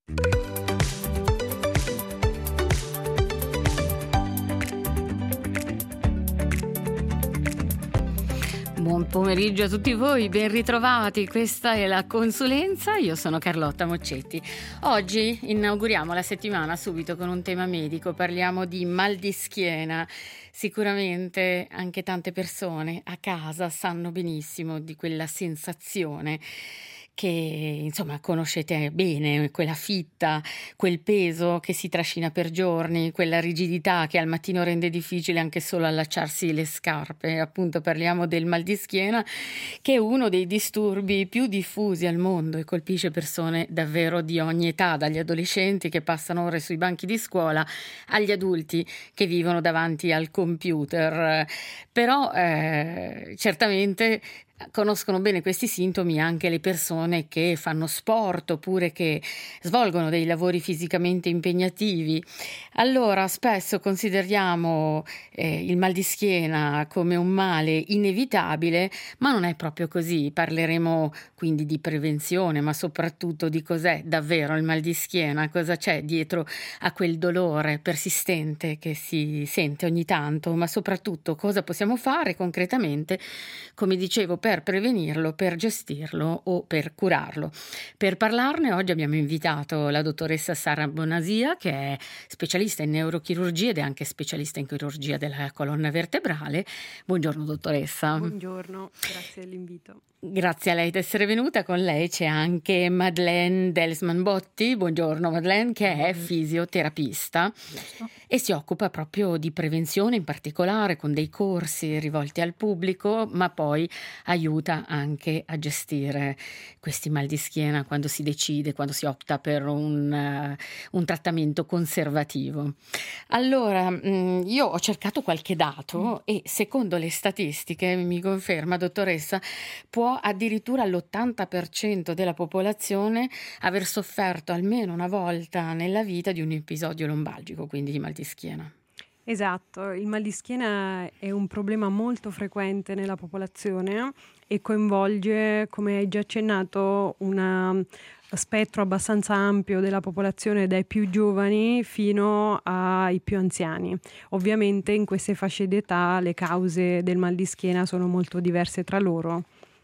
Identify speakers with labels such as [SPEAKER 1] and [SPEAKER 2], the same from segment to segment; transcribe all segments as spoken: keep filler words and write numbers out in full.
[SPEAKER 1] Buon pomeriggio a tutti voi, ben ritrovati. Questa è la consulenza, io sono Carlotta Moccetti. Oggi inauguriamo la settimana subito con un tema medico, parliamo di mal di schiena. Sicuramente anche tante persone a casa sanno benissimo di quella sensazione che insomma conoscete bene, quella fitta, quel peso che si trascina per giorni, quella rigidità che al mattino rende difficile anche solo allacciarsi le scarpe. Appunto parliamo del mal di schiena, che è uno dei disturbi più diffusi al mondo e colpisce persone davvero di ogni età, dagli adolescenti che passano ore sui banchi di scuola agli adulti che vivono davanti al computer. Però eh, certamente conoscono bene questi sintomi anche le persone che fanno sport oppure che svolgono dei lavori fisicamente impegnativi. Allora spesso consideriamo eh, il mal di schiena come un male inevitabile, ma non è proprio così. Parleremo quindi di prevenzione, ma soprattutto di cos'è davvero il mal di schiena, cosa c'è dietro a quel dolore persistente che si sente ogni tanto, ma soprattutto cosa possiamo fare concretamente, come dicevo, per per prevenirlo, per gestirlo o per curarlo. Per parlarne oggi abbiamo invitato la dottoressa Sara Bonasia, che è specialista in neurochirurgia ed è anche specialista in chirurgia della colonna vertebrale. Buongiorno dottoressa.
[SPEAKER 2] Buongiorno, grazie dell'invito.
[SPEAKER 1] Grazie a lei di essere venuta. Con lei c'è anche Madeleine Delsman Botti. Buongiorno Madeleine, che è fisioterapista e si occupa proprio di prevenzione in particolare con dei corsi rivolti al pubblico, ma poi aiuta anche a gestire questi mal di schiena quando si decide, quando si opta per un, uh, un trattamento conservativo. Allora, mh, io ho cercato qualche dato mm. e secondo le statistiche, mi conferma dottoressa, può addirittura l'ottanta per cento della popolazione aver sofferto almeno una volta nella vita di un episodio lombalgico, quindi di mal di schiena.
[SPEAKER 2] Esatto, il mal di schiena è un problema molto frequente nella popolazione e coinvolge, come hai già accennato, un spettro abbastanza ampio della popolazione, dai più giovani fino ai più anziani. Ovviamente in queste fasce d'età le cause del mal di schiena sono molto diverse tra loro.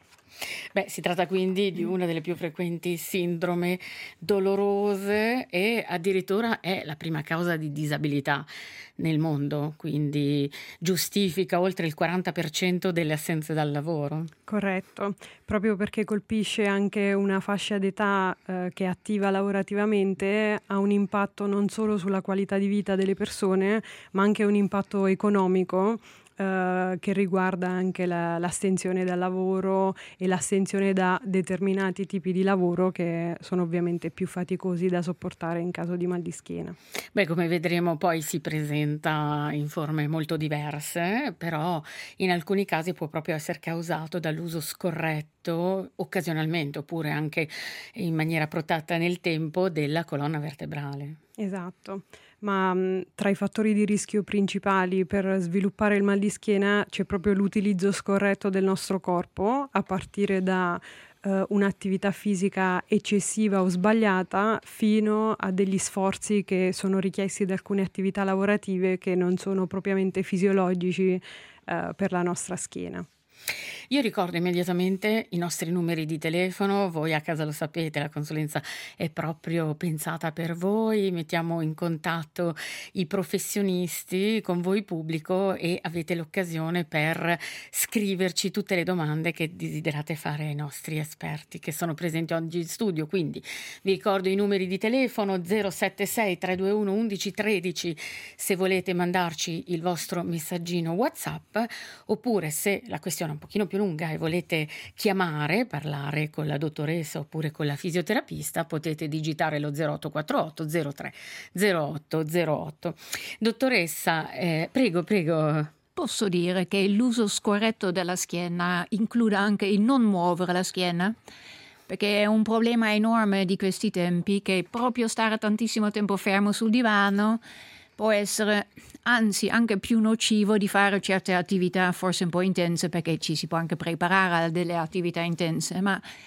[SPEAKER 1] Beh, si tratta quindi di una delle più frequenti sindrome dolorose e addirittura è la prima causa di disabilità nel mondo, quindi giustifica oltre il quaranta per cento delle assenze dal lavoro.
[SPEAKER 2] Corretto, proprio perché colpisce anche una fascia d'età eh, che è attiva lavorativamente, ha un impatto non solo sulla qualità di vita delle persone, ma anche un impatto economico. Uh, che riguarda anche la, l'astensione dal lavoro e l'astensione da determinati tipi di lavoro che sono ovviamente più faticosi da sopportare in caso di mal di schiena.
[SPEAKER 1] Beh, come vedremo poi si presenta in forme molto diverse, però in alcuni casi può proprio essere causato dall'uso scorretto, occasionalmente oppure anche in maniera protratta nel tempo, della colonna vertebrale.
[SPEAKER 2] Esatto. Ma mh, tra i fattori di rischio principali per sviluppare il mal di schiena c'è proprio l'utilizzo scorretto del nostro corpo, a partire da uh, un'attività fisica eccessiva o sbagliata fino a degli sforzi che sono richiesti da alcune attività lavorative che non sono propriamente fisiologici uh, per la nostra schiena.
[SPEAKER 1] Io ricordo immediatamente i nostri numeri di telefono, voi a casa lo sapete, la consulenza è proprio pensata per voi, mettiamo in contatto i professionisti con voi pubblico e avete l'occasione per scriverci tutte le domande che desiderate fare ai nostri esperti che sono presenti oggi in studio. Quindi vi ricordo i numeri di telefono zero sette sei tre due uno undici tredici se volete mandarci il vostro messaggino WhatsApp, oppure se la questione è un pochino più lunga e volete chiamare, parlare con la dottoressa oppure con la fisioterapista, potete digitare lo zero otto quattro otto zero tre zero otto zero otto. Dottoressa, eh, prego, prego.
[SPEAKER 3] Posso dire che l'uso scorretto della schiena include anche il non muovere la schiena? Perché è un problema enorme di questi tempi che proprio stare tantissimo tempo fermo sul divano può essere anzi anche più nocivo di fare certe attività forse un po' intense, perché ci si può anche preparare a delle attività intense, ma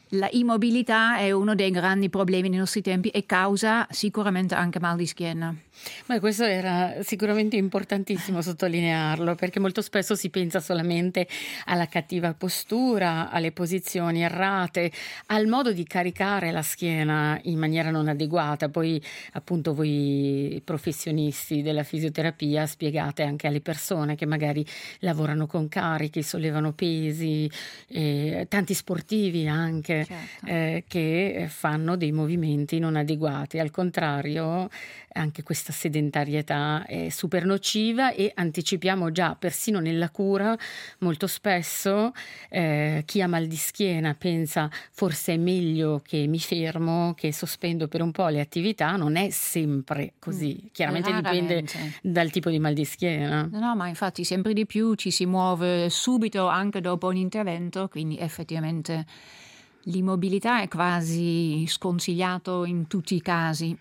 [SPEAKER 3] La immobilità è uno dei grandi problemi nei nostri tempi e causa sicuramente anche mal di schiena.
[SPEAKER 1] Ma questo era sicuramente importantissimo sottolinearlo, perché molto spesso si pensa solamente alla cattiva postura, alle posizioni errate, al modo di caricare la schiena in maniera non adeguata. Poi appunto voi professionisti della fisioterapia spiegate anche alle persone che magari lavorano con carichi, sollevano pesi, eh, tanti sportivi anche, certo. eh, che fanno dei movimenti non adeguati. Al contrario, anche questa sedentarietà è super nociva, e anticipiamo già persino nella cura molto spesso eh, chi ha mal di schiena pensa forse è meglio che mi fermo, che sospendo per un po' le attività. Non è sempre così, chiaramente
[SPEAKER 3] Raramente.
[SPEAKER 1] Dipende dal tipo di mal di schiena.
[SPEAKER 3] No, no, ma infatti sempre di più ci si muove subito anche dopo un intervento, quindi effettivamente l'immobilità è quasi sconsigliato in tutti i casi.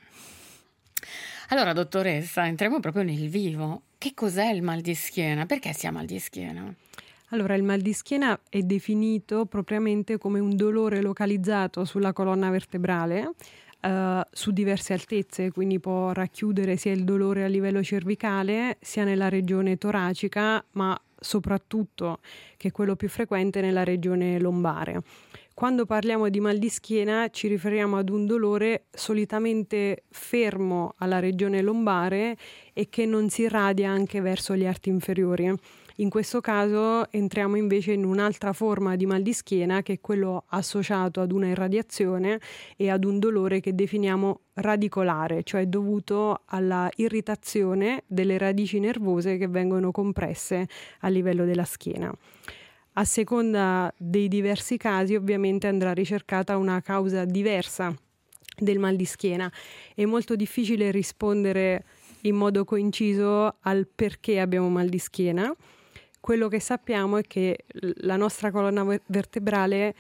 [SPEAKER 1] Allora, dottoressa, entriamo proprio nel vivo. Che cos'è il mal di schiena? Perché si ha mal di schiena?
[SPEAKER 2] Allora, il mal di schiena è definito propriamente come un dolore localizzato sulla colonna vertebrale, eh, su diverse altezze, quindi può racchiudere sia il dolore a livello cervicale, sia nella regione toracica, ma soprattutto, che è quello più frequente, nella regione lombare. Quando parliamo di mal di schiena ci riferiamo ad un dolore solitamente fermo alla regione lombare e che non si irradia anche verso gli arti inferiori. In questo caso entriamo invece in un'altra forma di mal di schiena, che è quello associato ad una irradiazione e ad un dolore che definiamo radicolare, cioè dovuto alla irritazione delle radici nervose che vengono compresse a livello della schiena. A seconda dei diversi casi ovviamente andrà ricercata una causa diversa del mal di schiena. È molto difficile rispondere in modo coinciso al perché abbiamo mal di schiena. Quello che sappiamo è che la nostra colonna vertebrale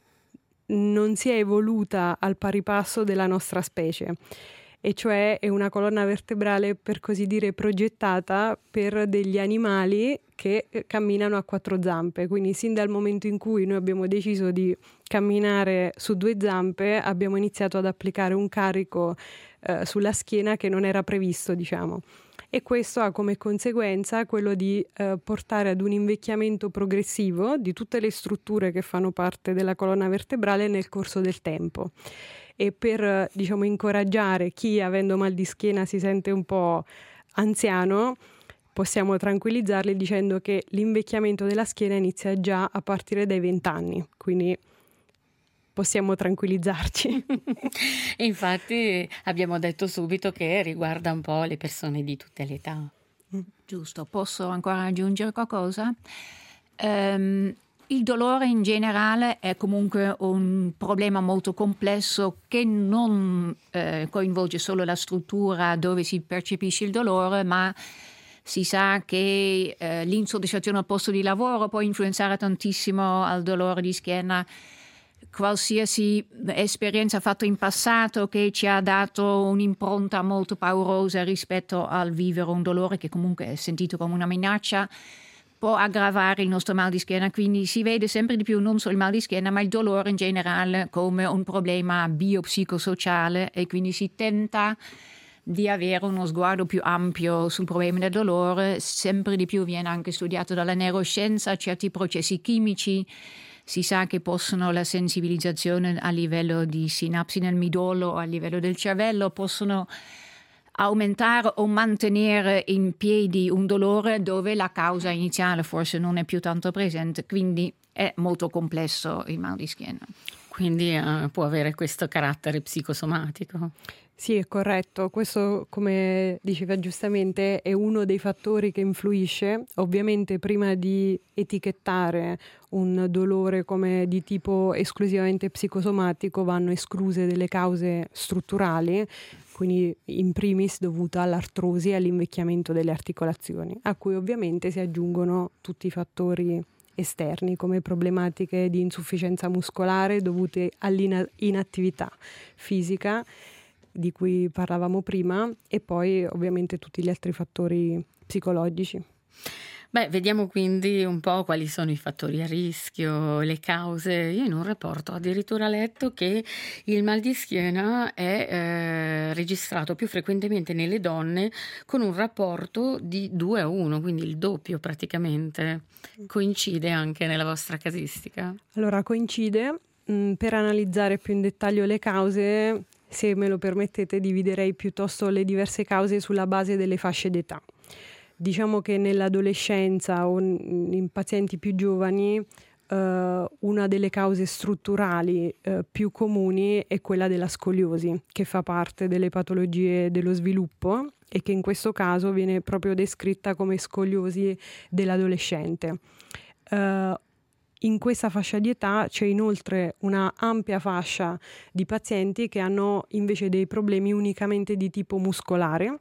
[SPEAKER 2] non si è evoluta al pari passo della nostra specie, e cioè è una colonna vertebrale, per così dire, progettata per degli animali che camminano a quattro zampe. Quindi sin dal momento in cui noi abbiamo deciso di camminare su due zampe abbiamo iniziato ad applicare un carico eh, sulla schiena che non era previsto, diciamo. E questo ha come conseguenza quello di eh, portare ad un invecchiamento progressivo di tutte le strutture che fanno parte della colonna vertebrale nel corso del tempo. E per, diciamo, incoraggiare chi, avendo mal di schiena, si sente un po' anziano, possiamo tranquillizzarli dicendo che l'invecchiamento della schiena inizia già a partire dai venti anni, quindi possiamo tranquillizzarci.
[SPEAKER 1] Infatti abbiamo detto subito che riguarda un po' le persone di tutte le età.
[SPEAKER 3] Giusto, posso ancora aggiungere qualcosa? Um, Il dolore in generale è comunque un problema molto complesso che non eh, coinvolge solo la struttura dove si percepisce il dolore, ma si sa che eh, l'insoddisfazione al posto di lavoro può influenzare tantissimo al dolore di schiena. Qualsiasi esperienza fatta in passato che ci ha dato un'impronta molto paurosa rispetto al vivere un dolore che comunque è sentito come una minaccia può aggravare il nostro mal di schiena, quindi si vede sempre di più non solo il mal di schiena ma il dolore in generale come un problema biopsicosociale, e quindi si tenta di avere uno sguardo più ampio sul problema del dolore. Sempre di più viene anche studiato dalla neuroscienza certi processi chimici. Si sa che possono, la sensibilizzazione a livello di sinapsi nel midollo o a livello del cervello possono aumentare o mantenere in piedi un dolore dove la causa iniziale forse non è più tanto presente, quindi è molto complesso il mal di schiena.
[SPEAKER 1] Quindi uh, può avere questo carattere psicosomatico.
[SPEAKER 2] Sì, è corretto. Questo, come diceva giustamente, è uno dei fattori che influisce. Ovviamente prima di etichettare un dolore come di tipo esclusivamente psicosomatico vanno escluse delle cause strutturali, quindi in primis dovuta all'artrosi e all'invecchiamento delle articolazioni, a cui ovviamente si aggiungono tutti i fattori esterni come problematiche di insufficienza muscolare dovute all'inattività fisica di cui parlavamo prima, e poi ovviamente tutti gli altri fattori psicologici.
[SPEAKER 1] Beh, vediamo quindi un po' quali sono i fattori a rischio, le cause. Io in un rapporto ho addirittura letto che il mal di schiena è eh, registrato più frequentemente nelle donne con un rapporto di due a uno, quindi il doppio praticamente. Coincide anche nella vostra casistica?
[SPEAKER 2] Allora, coincide. Mm, per analizzare più in dettaglio le cause, se me lo permettete, dividerei piuttosto le diverse cause sulla base delle fasce d'età. Diciamo che nell'adolescenza o in pazienti più giovani eh, una delle cause strutturali eh, più comuni è quella della scoliosi, che fa parte delle patologie dello sviluppo e che in questo caso viene proprio descritta come scoliosi dell'adolescente. Uh, In questa fascia di età c'è inoltre una ampia fascia di pazienti che hanno invece dei problemi unicamente di tipo muscolare,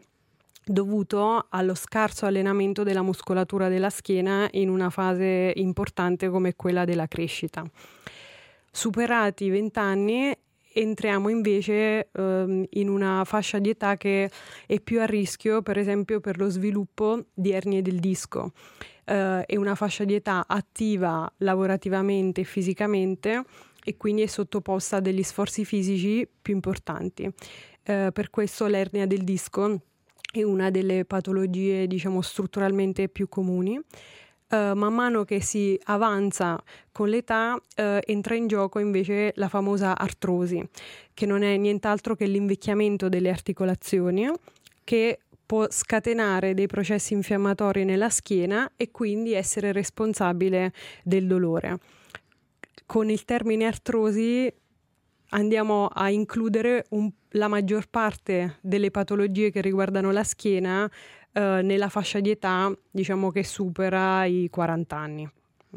[SPEAKER 2] dovuto allo scarso allenamento della muscolatura della schiena in una fase importante come quella della crescita. Superati i venti anni entriamo invece ehm, in una fascia di età che è più a rischio, per esempio per lo sviluppo di ernie del disco. Uh, è una fascia di età attiva lavorativamente e fisicamente e quindi è sottoposta a degli sforzi fisici più importanti. Uh, per questo l'ernia del disco è una delle patologie, diciamo, strutturalmente più comuni. Uh, man mano che si avanza con l'età uh, entra in gioco invece la famosa artrosi, che non è nient'altro che l'invecchiamento delle articolazioni, che può scatenare dei processi infiammatori nella schiena e quindi essere responsabile del dolore. Con il termine artrosi andiamo a includere un, la maggior parte delle patologie che riguardano la schiena eh, nella fascia di età, diciamo, che supera i quaranta anni.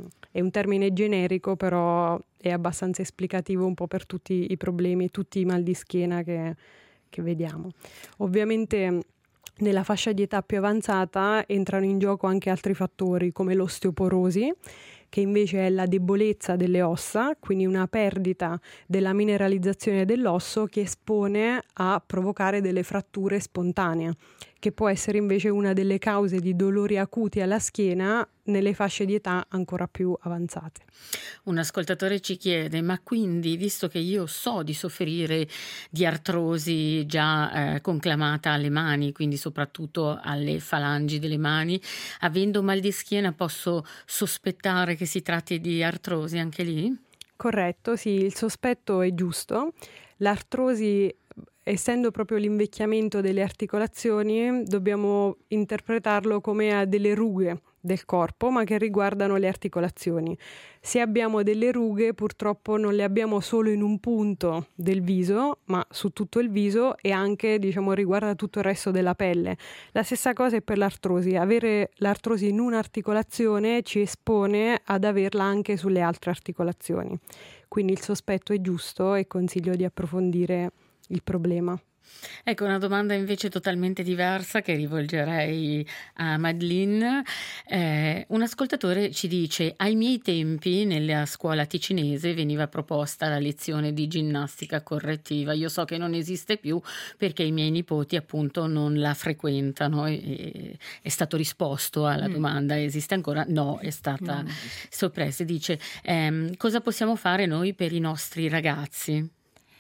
[SPEAKER 2] È un termine generico, però è abbastanza esplicativo un po' per tutti i problemi, tutti i mal di schiena che, che vediamo. Ovviamente nella fascia di età più avanzata entrano in gioco anche altri fattori come l'osteoporosi, che invece è la debolezza delle ossa, quindi una perdita della mineralizzazione dell'osso che espone a provocare delle fratture spontanee, che può essere invece una delle cause di dolori acuti alla schiena nelle fasce di età ancora più avanzate.
[SPEAKER 1] Un ascoltatore ci chiede: ma quindi, visto che io so di soffrire di artrosi già eh, conclamata alle mani, quindi soprattutto alle falangi delle mani, avendo mal di schiena posso sospettare che si tratti di artrosi anche lì?
[SPEAKER 2] Corretto, sì, il sospetto è giusto. L'artrosi, essendo proprio l'invecchiamento delle articolazioni, dobbiamo interpretarlo come a delle rughe del corpo, ma che riguardano le articolazioni. Se abbiamo delle rughe, purtroppo non le abbiamo solo in un punto del viso, ma su tutto il viso e anche, diciamo, riguarda tutto il resto della pelle. La stessa cosa è per l'artrosi. Avere l'artrosi in un'articolazione ci espone ad averla anche sulle altre articolazioni. Quindi il sospetto è giusto e consiglio di approfondire il problema.
[SPEAKER 1] Ecco, una domanda invece totalmente diversa che rivolgerei a Madeline. Eh, un ascoltatore ci dice: ai miei tempi nella scuola ticinese veniva proposta la lezione di ginnastica correttiva. Io so che non esiste più perché i miei nipoti appunto non la frequentano. E, è stato risposto alla mm. domanda: esiste ancora? No, è stata no. soppressa. Dice: ehm, cosa possiamo fare noi per i nostri ragazzi?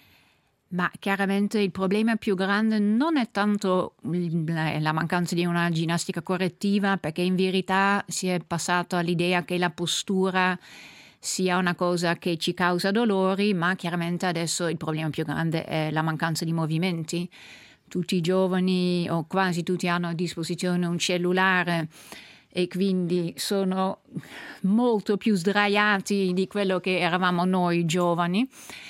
[SPEAKER 3] Ma chiaramente il problema più grande non è tanto la mancanza di una ginnastica correttiva, perché in verità si è passato all'idea che la postura sia una cosa che ci causa dolori, ma chiaramente adesso il problema più grande è la mancanza di movimenti. Tutti i giovani o quasi tutti hanno a disposizione un cellulare e quindi sono molto più sdraiati di quello che eravamo noi giovani.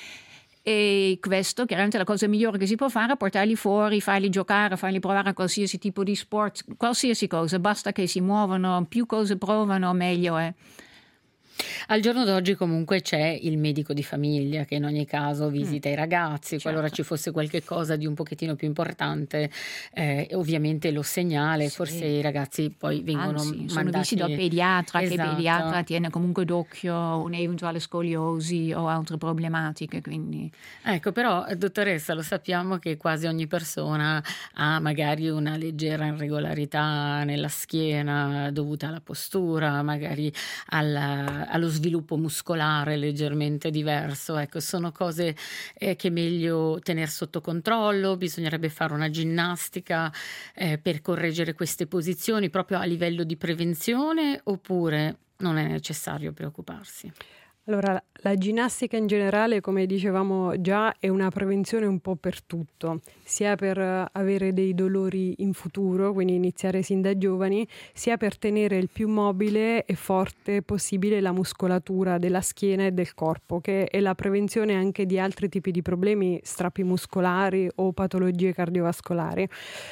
[SPEAKER 3] E questo chiaramente la cosa migliore che si può fare è portarli fuori, farli giocare, farli provare a qualsiasi tipo di sport, qualsiasi cosa, basta che si muovano, più cose provano meglio è.
[SPEAKER 1] Al giorno d'oggi comunque c'è il medico di famiglia che in ogni caso visita
[SPEAKER 3] Mh.
[SPEAKER 1] i ragazzi, qualora
[SPEAKER 3] Certo.
[SPEAKER 1] ci fosse qualche cosa di un pochettino più importante, ehm, ovviamente lo segnala e forse
[SPEAKER 3] Sì.
[SPEAKER 1] i ragazzi poi vengono
[SPEAKER 3] Anzi, sono visti dal
[SPEAKER 1] mandati
[SPEAKER 3] pediatra, che il
[SPEAKER 1] esatto.
[SPEAKER 3] pediatra tiene comunque d'occhio un'eventuale scoliosi o altre problematiche, quindi
[SPEAKER 1] Ecco, però, eh, dottoressa, lo sappiamo che quasi ogni persona ha magari una leggera irregolarità nella schiena dovuta alla postura, magari al allo sviluppo muscolare leggermente diverso. Ecco, sono cose, ehm, che è meglio tener sotto controllo, bisognerebbe fare una ginnastica, ehm, per correggere queste posizioni proprio a livello di prevenzione, oppure non è necessario preoccuparsi?
[SPEAKER 2] Allora, la ginnastica in generale, come dicevamo già, è una prevenzione un po' per tutto, sia per eh, avere dei dolori in futuro, quindi iniziare sin da giovani, sia per tenere il più mobile e forte possibile la muscolatura della schiena e del corpo, che è la prevenzione anche di altri tipi di problemi, strappi muscolari o patologie cardiovascolari.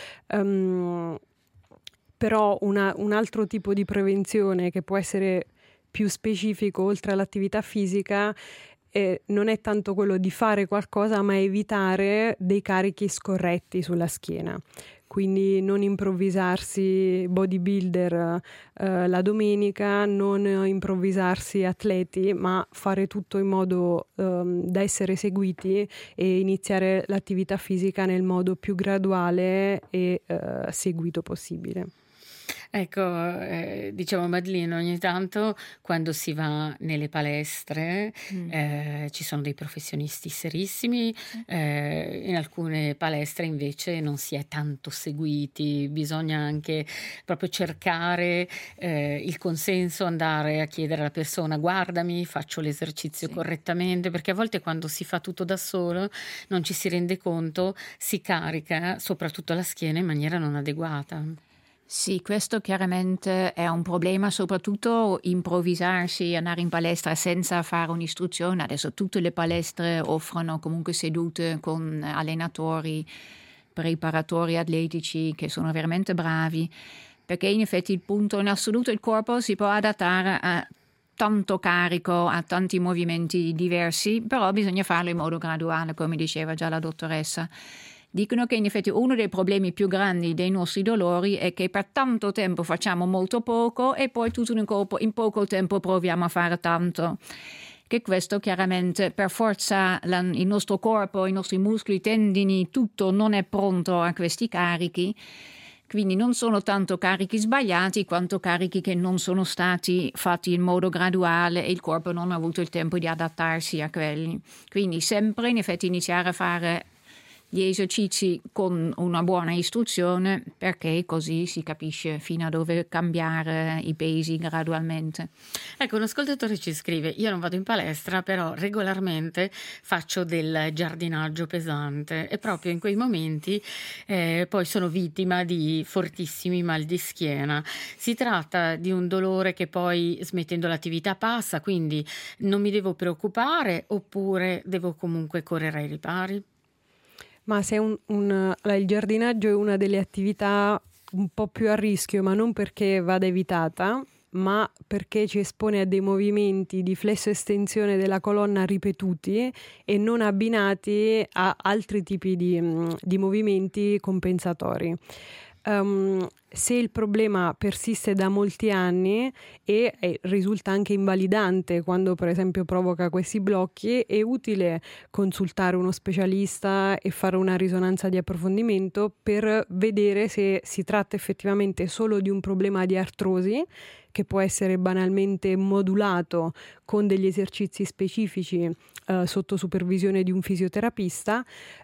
[SPEAKER 2] Ehm, Però una- un altro tipo di prevenzione che può essere più specifico oltre all'attività fisica eh, non è tanto quello di fare qualcosa, ma evitare dei carichi scorretti sulla schiena. Quindi non improvvisarsi bodybuilder eh, la domenica, non improvvisarsi atleti, ma fare tutto in modo ehm, da essere seguiti e iniziare l'attività fisica nel modo più graduale e eh, seguito possibile.
[SPEAKER 1] Ecco, ehm, dicevo Madeline, ogni tanto quando si va nelle palestre,
[SPEAKER 3] mh.
[SPEAKER 1] ehm, ci sono dei professionisti serissimi, ehm, in alcune palestre invece non si è tanto seguiti, bisogna anche proprio cercare, ehm, il consenso, andare a chiedere alla persona: "Guardami, faccio l'esercizio
[SPEAKER 3] Sì.
[SPEAKER 1] correttamente", perché a volte quando si fa tutto da solo non ci si rende conto, si carica soprattutto la schiena in maniera non adeguata.
[SPEAKER 3] Sì, questo chiaramente è un problema, soprattutto improvvisarsi, andare in palestra senza fare un'istruzione. Adesso tutte le palestre offrono comunque sedute con allenatori, preparatori atletici che sono veramente bravi, perché in effetti il punto in assoluto il corpo si può adattare a tanto carico, a tanti movimenti diversi, però bisogna farlo in modo graduale, come diceva già la dottoressa. Dicono che in effetti uno dei problemi più grandi dei nostri dolori è che per tanto tempo facciamo molto poco e poi tutto in, colpo, in poco tempo proviamo a fare tanto. Che questo chiaramente per forza la, il nostro corpo, i nostri muscoli, i tendini, tutto non è pronto a questi carichi. Quindi non sono tanto carichi sbagliati quanto carichi che non sono stati fatti in modo graduale e il corpo non ha avuto il tempo di adattarsi a quelli. Quindi sempre in effetti iniziare a fare gli esercizi con una buona istruzione, perché così si capisce fino a dove cambiare i pesi gradualmente.
[SPEAKER 1] Ecco, un ascoltatore ci scrive: io non vado in palestra, però regolarmente faccio del giardinaggio pesante e proprio in quei momenti eh, poi sono vittima di fortissimi mal di schiena. Si tratta di un dolore che poi smettendo l'attività passa, quindi non mi devo preoccupare, oppure devo comunque correre ai ripari?
[SPEAKER 2] Ma se un, un, allora, il giardinaggio è una delle attività un po' più a rischio, ma non perché vada evitata, ma perché ci espone a dei movimenti di flesso-estensione della colonna ripetuti e non abbinati a altri tipi di, di movimenti compensatori. Um, se il problema persiste da molti anni e, e risulta anche invalidante quando per esempio provoca questi blocchi, è utile consultare uno specialista e fare una risonanza di approfondimento per vedere se si tratta effettivamente solo di un problema di artrosi che può essere banalmente modulato con degli esercizi specifici eh, sotto supervisione di un fisioterapista,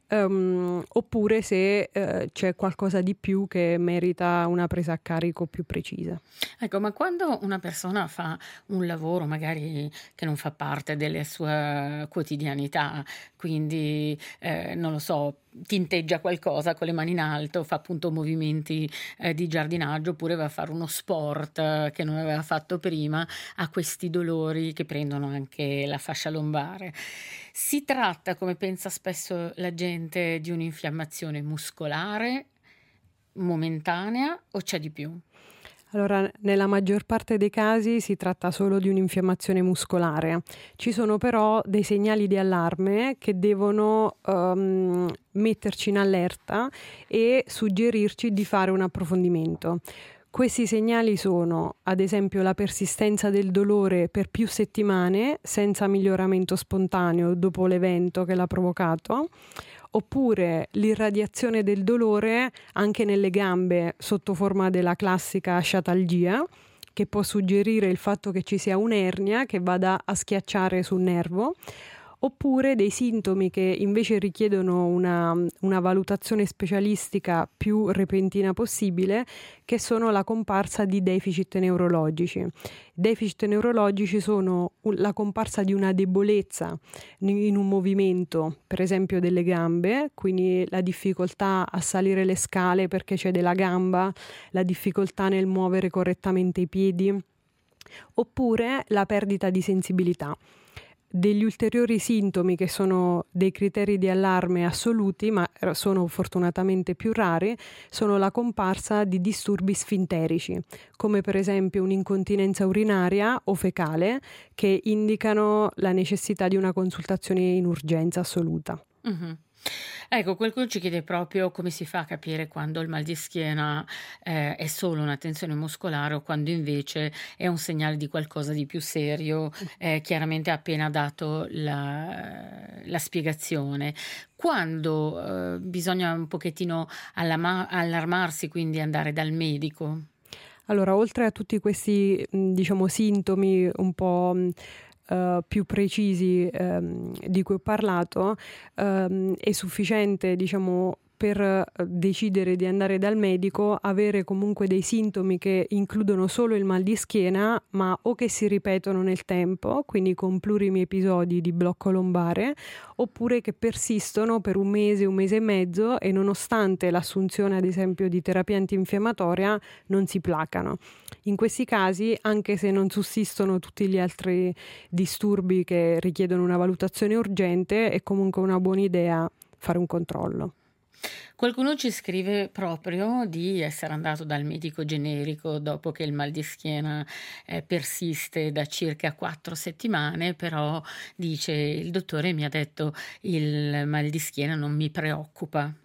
[SPEAKER 2] um, oppure se eh, c'è qualcosa di più che merita una presa a carico più precisa.
[SPEAKER 1] Ecco, ma quando una persona fa un lavoro magari che non fa parte della sua quotidianità, quindi eh, non lo so, tinteggia qualcosa con le mani in alto, fa appunto movimenti eh, di giardinaggio, oppure va a fare uno sport eh, che non aveva fatto prima, ha questi dolori che prendono anche la fascia lombare. Si tratta, come pensa spesso la gente, di un'infiammazione muscolare momentanea o c'è di più?
[SPEAKER 2] Allora, nella maggior parte dei casi si tratta solo di un'infiammazione muscolare. Ci sono però dei segnali di allarme che devono um, metterci in allerta e suggerirci di fare un approfondimento. Questi segnali sono, ad esempio, la persistenza del dolore per più settimane senza miglioramento spontaneo dopo l'evento che l'ha provocato, oppure l'irradiazione del dolore anche nelle gambe sotto forma della classica sciatalgia, che può suggerire il fatto che ci sia un'ernia che vada a schiacciare sul nervo, oppure dei sintomi che invece richiedono una, una valutazione specialistica più repentina possibile, che sono la comparsa di deficit neurologici. Deficit neurologici sono la comparsa di una debolezza in un movimento, per esempio delle gambe, quindi la difficoltà a salire le scale perché c'è della gamba, la difficoltà nel muovere correttamente i piedi, oppure la perdita di sensibilità. Degli ulteriori sintomi che sono dei criteri di allarme assoluti, ma sono fortunatamente più rari, sono la comparsa di disturbi sfinterici, come per esempio un'incontinenza urinaria o fecale, che indicano la necessità di una consultazione in urgenza assoluta.
[SPEAKER 1] Mm-hmm. Ecco, qualcuno ci chiede proprio come si fa a capire quando il mal di schiena eh, è solo una tensione muscolare o quando invece è un segnale di qualcosa di più serio. Eh, chiaramente ha appena dato la, la spiegazione. Quando eh, bisogna un pochettino allama- allarmarsi, quindi andare dal medico?
[SPEAKER 2] Allora, oltre a tutti questi, diciamo, sintomi un po' Uh, più precisi um, di cui ho parlato, um, è sufficiente, diciamo, per uh, decidere di andare dal medico, avere comunque dei sintomi che includono solo il mal di schiena, ma o che si ripetono nel tempo, quindi con plurimi episodi di blocco lombare, oppure che persistono per un mese, un mese e mezzo e nonostante l'assunzione, ad esempio, di terapia antinfiammatoria, non si placano. In questi casi, anche se non sussistono tutti gli altri disturbi che richiedono una valutazione urgente, è comunque una buona idea fare un controllo.
[SPEAKER 1] Qualcuno ci scrive proprio di essere andato dal medico generico dopo che il mal di schiena eh, persiste da circa quattro settimane, però dice il dottore mi ha detto il mal di schiena non mi preoccupa.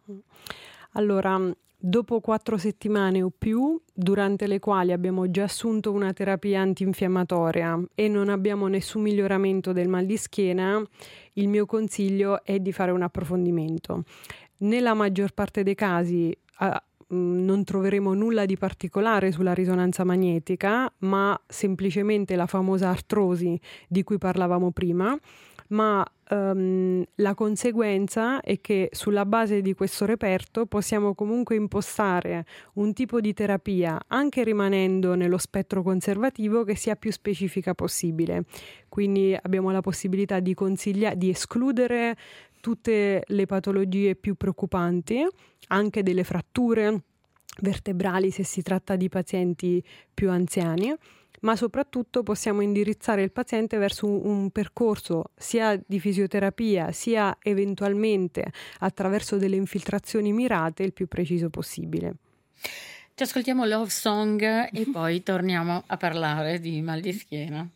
[SPEAKER 2] Allora, dopo quattro settimane o più, durante le quali abbiamo già assunto una terapia antinfiammatoria e non abbiamo nessun miglioramento del mal di schiena, il mio consiglio è di fare un approfondimento. Nella maggior parte dei casi eh, non troveremo nulla di particolare sulla risonanza magnetica, ma semplicemente la famosa artrosi di cui parlavamo prima, ma um, la conseguenza è che sulla base di questo reperto possiamo comunque impostare un tipo di terapia, anche rimanendo nello spettro conservativo, che sia più specifica possibile. Quindi abbiamo la possibilità di consigliare, di escludere tutte le patologie più preoccupanti, anche delle fratture vertebrali se si tratta di pazienti più anziani, ma soprattutto possiamo indirizzare il paziente verso un, un percorso sia di fisioterapia sia eventualmente attraverso delle infiltrazioni mirate il più preciso possibile.
[SPEAKER 1] Ci ascoltiamo Love Song e poi torniamo a parlare di mal di schiena.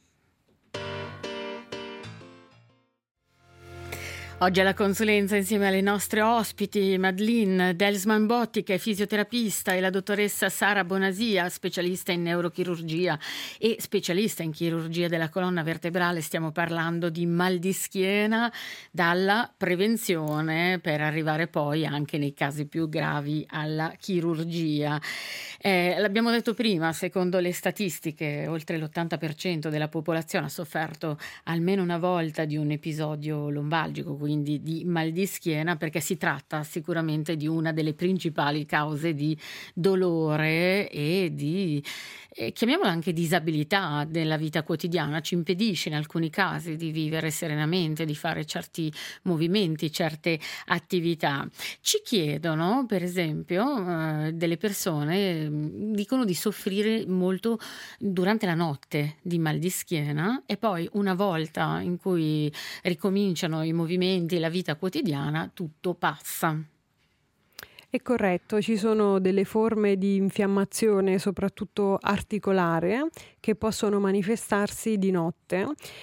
[SPEAKER 1] Oggi alla consulenza insieme alle nostre ospiti Madeline Delsman Botti, che è fisioterapista, e la dottoressa Sara Bonasia, specialista in neurochirurgia e specialista in chirurgia della colonna vertebrale. Stiamo parlando di mal di schiena, dalla prevenzione per arrivare poi anche nei casi più gravi alla chirurgia. Eh, l'abbiamo detto prima, secondo le statistiche oltre l'ottanta per cento della popolazione ha sofferto almeno una volta di un episodio lombalgico, quindi di mal di schiena, perché si tratta sicuramente di una delle principali cause di dolore e di, eh, chiamiamola anche disabilità della vita quotidiana. Ci impedisce in alcuni casi di vivere serenamente, di fare certi movimenti, certe attività. Ci chiedono, per esempio, eh, delle persone dicono di soffrire molto durante la notte di mal di schiena e poi una volta in cui ricominciano i movimenti, la vita quotidiana, tutto passa.
[SPEAKER 2] È corretto, ci sono delle forme di infiammazione, soprattutto articolare, che possono manifestarsi di notte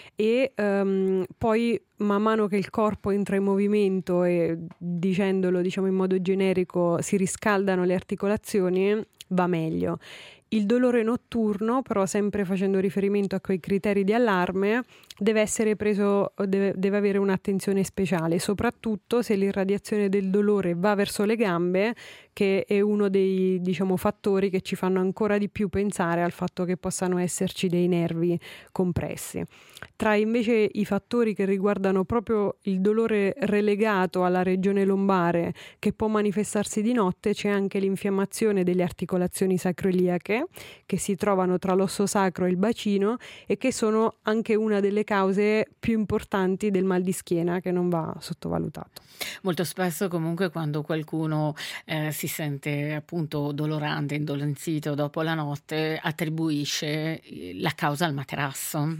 [SPEAKER 2] e um, poi man mano che il corpo entra in movimento e, dicendolo diciamo in modo generico, si riscaldano le articolazioni, va meglio. Il dolore notturno, però sempre facendo riferimento a quei criteri di allarme, deve essere preso, deve, deve avere un'attenzione speciale, soprattutto se l'irradiazione del dolore va verso le gambe, che è uno dei diciamo fattori che ci fanno ancora di più pensare al fatto che possano esserci dei nervi compressi. Tra invece i fattori che riguardano proprio il dolore relegato alla regione lombare, che può manifestarsi di notte, c'è anche l'infiammazione delle articolazioni sacroiliache che si trovano tra l'osso sacro e il bacino e che sono anche una delle cause più importanti del mal di schiena, che non va sottovalutato.
[SPEAKER 1] Molto spesso comunque quando qualcuno eh, si sente appunto dolorante, indolenzito dopo la notte, attribuisce la causa al materasso.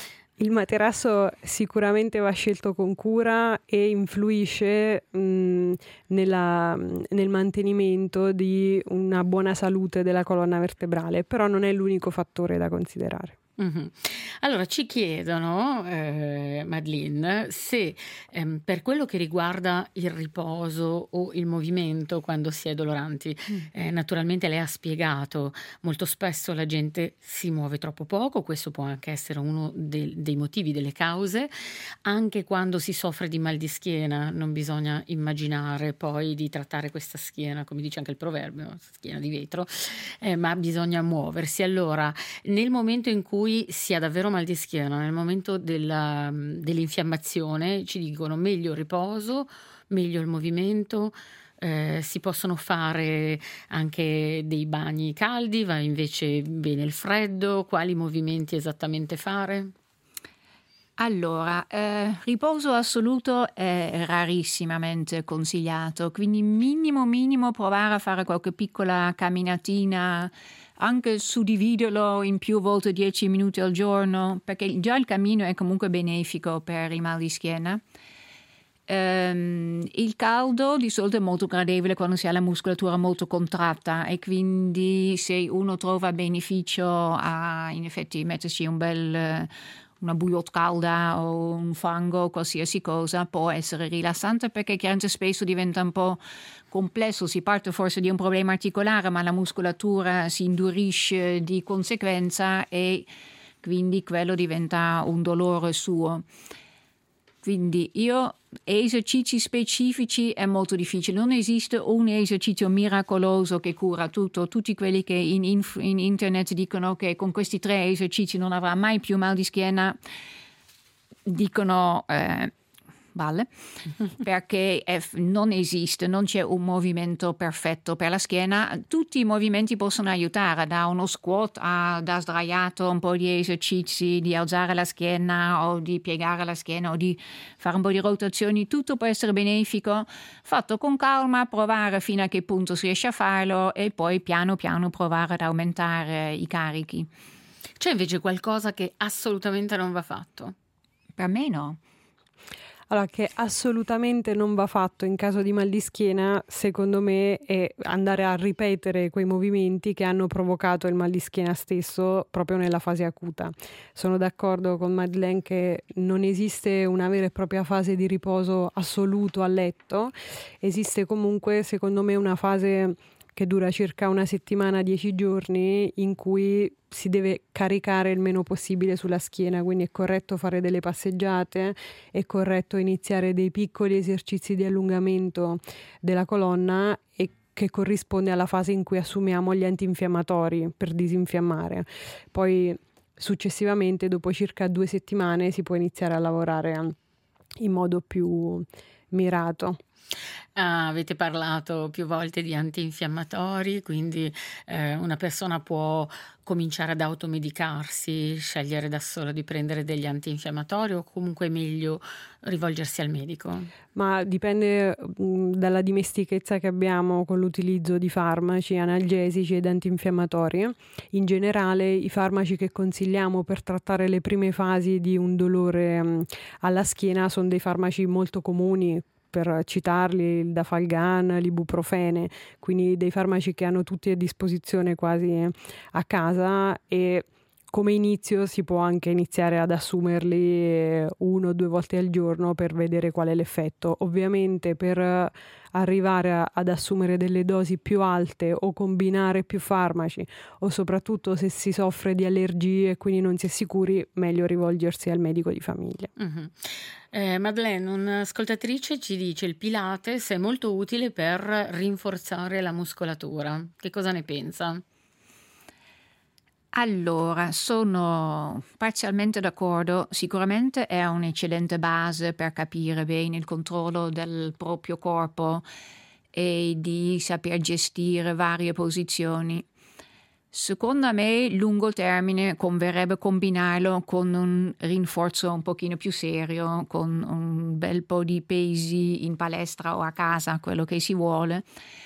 [SPEAKER 2] Il materasso sicuramente va scelto con cura e influisce mh, nella, nel mantenimento di una buona salute della colonna vertebrale, però non è l'unico fattore da considerare.
[SPEAKER 1] Mm-hmm. Allora ci chiedono, eh, Madeline, se ehm, per quello che riguarda il riposo o il movimento quando si è doloranti, mm. eh, naturalmente lei ha spiegato, molto spesso la gente si muove troppo poco, questo può anche essere uno de- dei motivi, delle cause, anche quando si soffre di mal di schiena non bisogna immaginare poi di trattare questa schiena, come dice anche il proverbio, schiena di vetro, eh, ma bisogna muoversi. Allora, nel momento in cui si ha davvero mal di schiena, nel momento della, dell'infiammazione, ci dicono meglio il riposo, meglio il movimento, eh, si possono fare anche dei bagni caldi, va invece bene il freddo, quali movimenti esattamente fare?
[SPEAKER 3] Allora, eh, riposo assoluto è rarissimamente consigliato, quindi minimo minimo provare a fare qualche piccola camminatina, anche suddividerlo in più volte dieci minuti al giorno, perché già il cammino è comunque benefico per il mal di schiena. Um, il caldo di solito è molto gradevole quando si ha la muscolatura molto contratta e quindi se uno trova beneficio a in effetti mettersi un bel... una bouillotte calda o un fango, qualsiasi cosa, può essere rilassante perché chiaramente spesso diventa un po' complesso, si parte forse di un problema articolare ma la muscolatura si indurisce di conseguenza e quindi quello diventa un dolore suo. Quindi io esercizi specifici è molto difficile, non esiste un esercizio miracoloso che cura tutto. Tutti quelli che in, in, in internet dicono che con questi tre esercizi non avrà mai più mal di schiena dicono eh, balle, perché è, non esiste, non c'è un movimento perfetto per la schiena. Tutti i movimenti possono aiutare, da uno squat a da sdraiato, un po' di esercizi di alzare la schiena o di piegare la schiena o di fare un po' di rotazioni, tutto può essere benefico, fatto con calma, provare fino a che punto si riesce a farlo e poi piano piano provare ad aumentare i carichi.
[SPEAKER 1] C'è invece qualcosa che assolutamente non va fatto?
[SPEAKER 3] Per me no.
[SPEAKER 2] Allora, che assolutamente non va fatto in caso di mal di schiena, secondo me, è andare a ripetere quei movimenti che hanno provocato il mal di schiena stesso proprio nella fase acuta. Sono d'accordo con Madeleine che non esiste una vera e propria fase di riposo assoluto a letto, esiste comunque, secondo me, una fase che dura circa una settimana, dieci giorni, in cui si deve caricare il meno possibile sulla schiena, quindi è corretto fare delle passeggiate, è corretto iniziare dei piccoli esercizi di allungamento della colonna e che corrisponde alla fase in cui assumiamo gli antinfiammatori per disinfiammare. Poi successivamente, dopo circa due settimane, si può iniziare a lavorare in modo più mirato.
[SPEAKER 1] Ah, avete parlato più volte di antinfiammatori, quindi eh, una persona può cominciare ad automedicarsi, scegliere da sola di prendere degli antinfiammatori o comunque è meglio rivolgersi al medico?
[SPEAKER 2] Ma dipende mh, dalla dimestichezza che abbiamo con l'utilizzo di farmaci analgesici ed antinfiammatori. In generale i farmaci che consigliamo per trattare le prime fasi di un dolore mh, alla schiena sono dei farmaci molto comuni, per citarli il Dafalgan, l'ibuprofene, quindi dei farmaci che hanno tutti a disposizione quasi a casa, e come inizio si può anche iniziare ad assumerli uno o due volte al giorno per vedere qual è l'effetto. Ovviamente per arrivare a, ad assumere delle dosi più alte o combinare più farmaci, o soprattutto se si soffre di allergie e quindi non si è sicuri, meglio rivolgersi al medico di famiglia.
[SPEAKER 1] Mm-hmm. Eh, Madeleine, un'ascoltatrice ci dice il Pilates è molto utile per rinforzare la muscolatura. Che cosa ne pensa?
[SPEAKER 3] Allora, sono parzialmente d'accordo. Sicuramente è un'eccellente base per capire bene il controllo del proprio corpo e di saper gestire varie posizioni. Secondo me, lungo termine, converrebbe combinarlo con un rinforzo un pochino più serio, con un bel po' di pesi in palestra o a casa, quello che si vuole.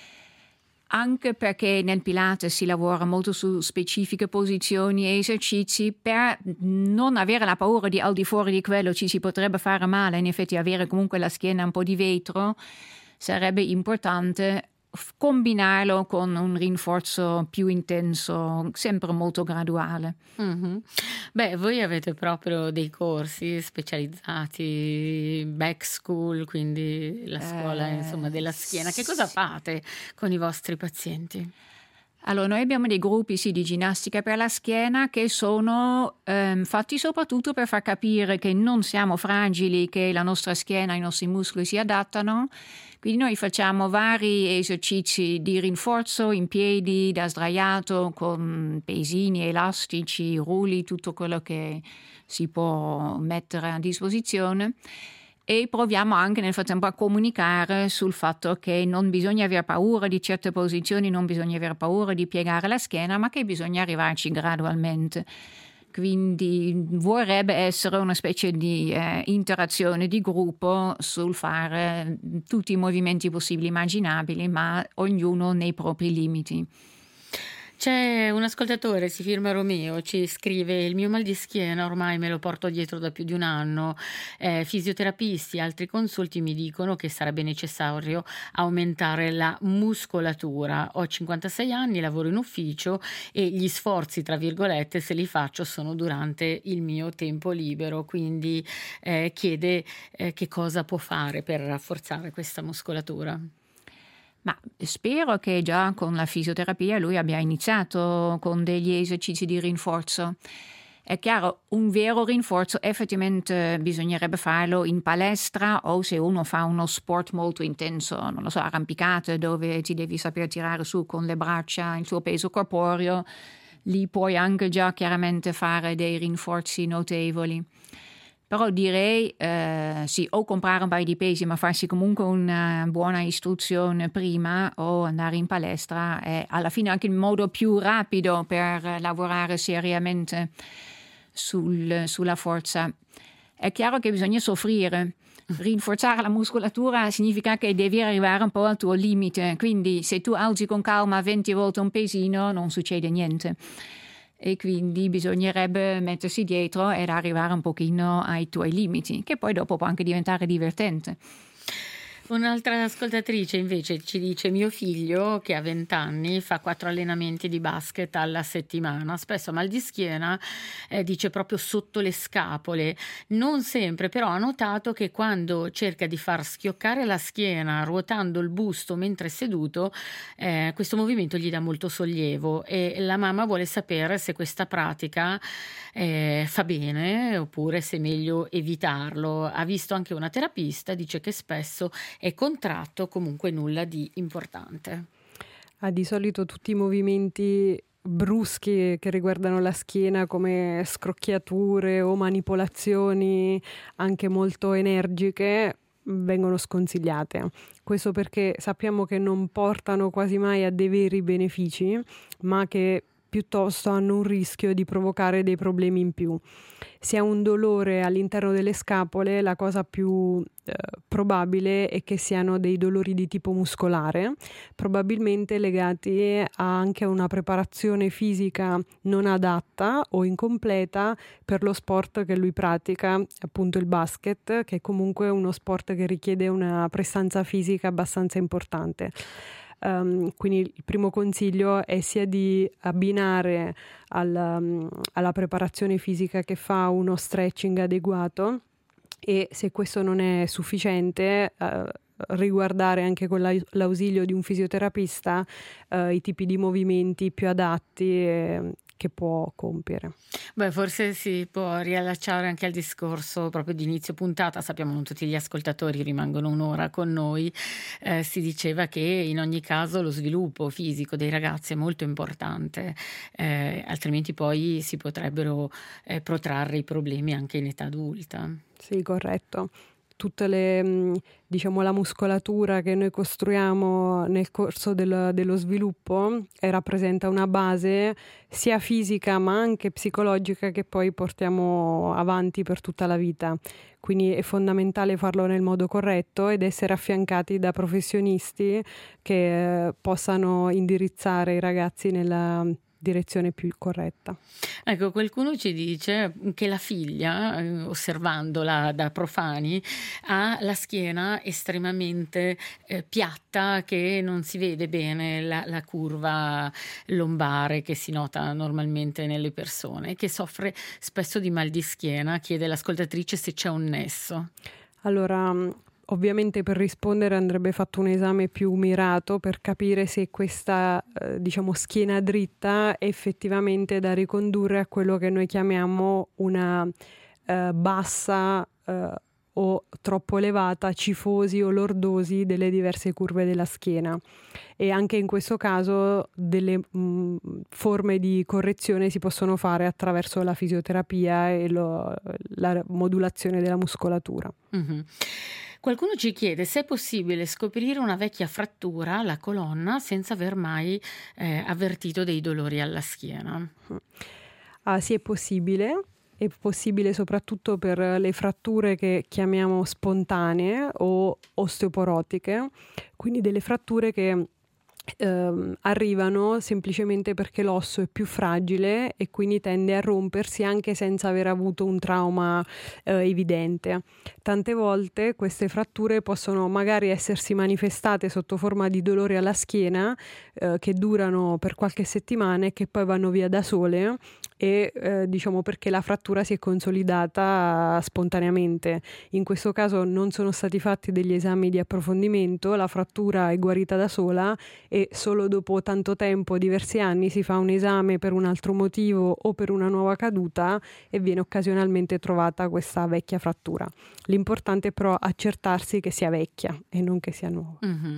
[SPEAKER 3] Anche perché nel Pilates si lavora molto su specifiche posizioni e esercizi, per non avere la paura di al di fuori di quello ci si potrebbe fare male, in effetti avere comunque la schiena un po' di vetro, sarebbe importante combinarlo con un rinforzo più intenso, sempre molto graduale.
[SPEAKER 1] Mm-hmm. Beh, voi avete proprio dei corsi specializzati, back school, quindi la scuola eh, insomma della schiena. Che cosa fate con i vostri pazienti?
[SPEAKER 3] Allora, noi abbiamo dei gruppi sì, di ginnastica per la schiena che sono ehm, fatti soprattutto per far capire che non siamo fragili, che la nostra schiena, i nostri muscoli si adattano. Quindi noi facciamo vari esercizi di rinforzo in piedi, da sdraiato, con pesini, elastici, rulli, tutto quello che si può mettere a disposizione. E proviamo anche nel frattempo a comunicare sul fatto che non bisogna aver paura di certe posizioni, non bisogna aver paura di piegare la schiena, ma che bisogna arrivarci gradualmente. Quindi vorrebbe essere una specie di eh, interazione di gruppo sul fare tutti i movimenti possibili e immaginabili, ma ognuno nei propri limiti.
[SPEAKER 1] C'è un ascoltatore, si firma Romeo, ci scrive: il mio mal di schiena ormai me lo porto dietro da più di un anno, eh, fisioterapisti e altri consulti mi dicono che sarebbe necessario aumentare la muscolatura. Ho cinquantasei anni, lavoro in ufficio e gli sforzi, tra virgolette, se li faccio sono durante il mio tempo libero, quindi eh, chiede eh, che cosa può fare per rafforzare questa muscolatura.
[SPEAKER 3] Ma spero che già con la fisioterapia lui abbia iniziato con degli esercizi di rinforzo. È chiaro, un vero rinforzo effettivamente bisognerebbe farlo in palestra o se uno fa uno sport molto intenso, non lo so, arrampicate, dove ti devi saper tirare su con le braccia il tuo peso corporeo, lì puoi anche già chiaramente fare dei rinforzi notevoli. Però direi eh, sì, o comprare un paio di pesi ma farsi comunque una buona istruzione prima, o andare in palestra è alla fine anche il modo più rapido per lavorare seriamente sul, sulla forza. È chiaro che bisogna soffrire. Rinforzare la muscolatura significa che devi arrivare un po' al tuo limite, quindi se tu alzi con calma venti volte un pesino non succede niente. E quindi bisognerebbe mettersi dietro ed arrivare un pochino ai tuoi limiti, che poi dopo può anche diventare divertente.
[SPEAKER 1] Un'altra ascoltatrice invece ci dice: mio figlio che ha venti anni fa quattro allenamenti di basket alla settimana, spesso ha mal di schiena, eh, dice proprio sotto le scapole, non sempre, però ha notato che quando cerca di far schioccare la schiena ruotando il busto mentre è seduto, eh, questo movimento gli dà molto sollievo e la mamma vuole sapere se questa pratica eh, fa bene oppure se è meglio evitarlo. Ha visto anche una terapista, dice che spesso è contratto, comunque nulla di importante.
[SPEAKER 2] Ha di solito tutti i movimenti bruschi che riguardano la schiena, come scrocchiature o manipolazioni anche molto energiche, vengono sconsigliate. Questo perché sappiamo che non portano quasi mai a dei veri benefici, ma che piuttosto hanno un rischio di provocare dei problemi in più. Se ha un dolore all'interno delle scapole, la cosa più eh, probabile è che siano dei dolori di tipo muscolare, probabilmente legati a anche a una preparazione fisica non adatta o incompleta per lo sport che lui pratica, appunto il basket, che è comunque uno sport che richiede una prestanza fisica abbastanza importante. Um, quindi il primo consiglio è sia di abbinare al, um, alla preparazione fisica che fa uno stretching adeguato, e se questo non è sufficiente uh, riguardare anche con l'ausilio di un fisioterapista uh, i tipi di movimenti più adatti e, che può compiere.
[SPEAKER 1] Beh, forse si può riallacciare anche al discorso proprio di inizio puntata. Sappiamo che non tutti gli ascoltatori rimangono un'ora con noi. Eh, si diceva che in ogni caso lo sviluppo fisico dei ragazzi è molto importante, eh, altrimenti poi si potrebbero eh, protrarre i problemi anche in età adulta.
[SPEAKER 2] Sì, corretto. Tutte le, diciamo, la muscolatura che noi costruiamo nel corso del, dello sviluppo e rappresenta una base sia fisica ma anche psicologica che poi portiamo avanti per tutta la vita. Quindi è fondamentale farlo nel modo corretto ed essere affiancati da professionisti che eh, possano indirizzare i ragazzi nella direzione più corretta.
[SPEAKER 1] Ecco, qualcuno ci dice che la figlia, eh, osservandola da profani, ha la schiena estremamente eh, piatta, che non si vede bene la, la curva lombare che si nota normalmente nelle persone, che soffre spesso di mal di schiena. Chiede l'ascoltatrice se c'è un nesso.
[SPEAKER 2] Allora, ovviamente per rispondere andrebbe fatto un esame più mirato per capire se questa eh, diciamo schiena dritta è effettivamente da ricondurre a quello che noi chiamiamo una eh, bassa eh, o troppo elevata cifosi o lordosi delle diverse curve della schiena, e anche in questo caso delle mh, forme di correzione si possono fare attraverso la fisioterapia e lo, la modulazione della muscolatura.
[SPEAKER 1] Mm-hmm. Qualcuno ci chiede se è possibile scoprire una vecchia frattura alla colonna senza aver mai eh, avvertito dei dolori alla schiena.
[SPEAKER 2] Ah, sì, è possibile. È possibile soprattutto per le fratture che chiamiamo spontanee o osteoporotiche, quindi delle fratture che ehm, arrivano semplicemente perché l'osso è più fragile e quindi tende a rompersi anche senza aver avuto un trauma eh, evidente. Tante volte queste fratture possono magari essersi manifestate sotto forma di dolori alla schiena eh, che durano per qualche settimana e che poi vanno via da sole, e eh, diciamo perché la frattura si è consolidata spontaneamente. In questo caso non sono stati fatti degli esami di approfondimento, la frattura è guarita da sola e solo dopo tanto tempo, diversi anni, si fa un esame per un altro motivo o per una nuova caduta e viene occasionalmente trovata questa vecchia frattura. L'importante è però accertarsi che sia vecchia e non che sia nuova.
[SPEAKER 1] Mm-hmm.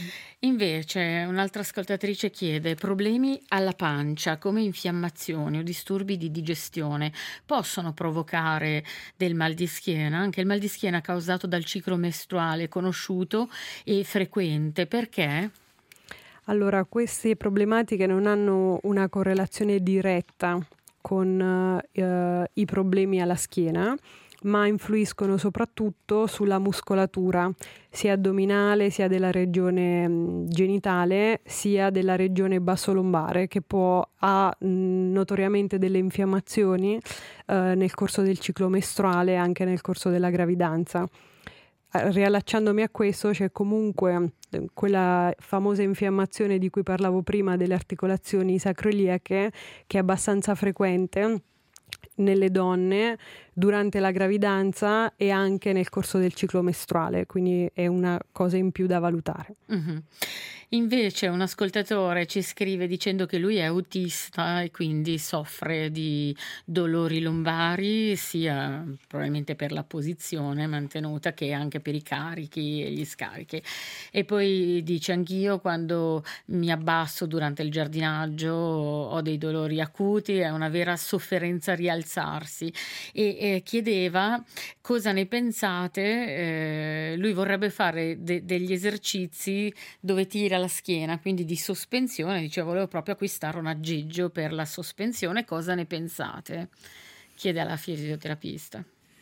[SPEAKER 1] Invece un'altra ascoltatrice chiede: problemi alla pancia come infiammazioni o disturbi di digestione possono provocare del mal di schiena? Anche il mal di schiena causato dal ciclo mestruale conosciuto e frequente, perché?
[SPEAKER 2] Allora, queste problematiche non hanno una correlazione diretta con eh, i problemi alla schiena, ma influiscono soprattutto sulla muscolatura, sia addominale, sia della regione mh, genitale, sia della regione bassolombare, che può ha mh, notoriamente delle infiammazioni eh, nel corso del ciclo mestruale e anche nel corso della gravidanza. Riallacciandomi a questo, c'è comunque quella famosa infiammazione di cui parlavo prima delle articolazioni sacroiliache, che è abbastanza frequente nelle donne durante la gravidanza e anche nel corso del ciclo mestruale, quindi è una cosa in più da valutare.
[SPEAKER 1] Mm-hmm. Invece un ascoltatore ci scrive dicendo che lui è autista e quindi soffre di dolori lombari, sia probabilmente per la posizione mantenuta che anche per i carichi e gli scarichi. E poi dice: anch'io quando mi abbasso durante il giardinaggio ho dei dolori acuti, è una vera sofferenza rialzarsi, e, e chiedeva cosa ne pensate. Eh, lui vorrebbe fare de- degli esercizi dove tira la alla schiena, quindi di sospensione. Dicevo, volevo proprio acquistare un aggeggio per la sospensione, cosa ne pensate? Chiede alla fisioterapista.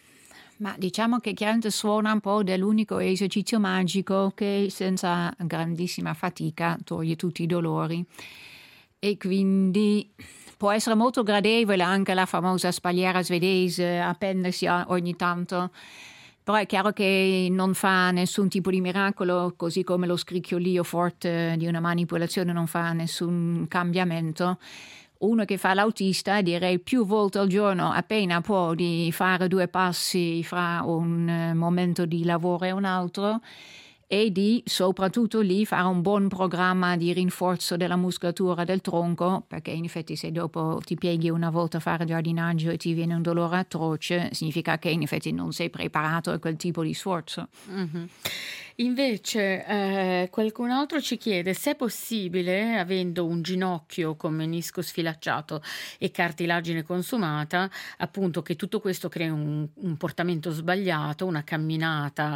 [SPEAKER 3] Ma diciamo che chiaramente suona un po' dell'unico esercizio magico che senza grandissima fatica toglie tutti i dolori, e quindi può essere molto gradevole anche la famosa spalliera svedese, appendersi ogni tanto, però è chiaro che non fa nessun tipo di miracolo, così come lo scricchiolio forte di una manipolazione non fa nessun cambiamento. Uno che fa l'autista, direi più volte al giorno, appena può, di fare due passi fra un momento di lavoro e un altro, e di soprattutto lì fare un buon programma di rinforzo della muscolatura del tronco, perché in effetti se dopo ti pieghi una volta a fare giardinaggio e ti viene un dolore atroce, significa che in effetti non sei preparato a quel tipo di sforzo.
[SPEAKER 1] Mm-hmm. Invece eh, qualcun altro ci chiede se è possibile, avendo un ginocchio con menisco sfilacciato e cartilagine consumata, appunto, che tutto questo crea un, un portamento sbagliato, una camminata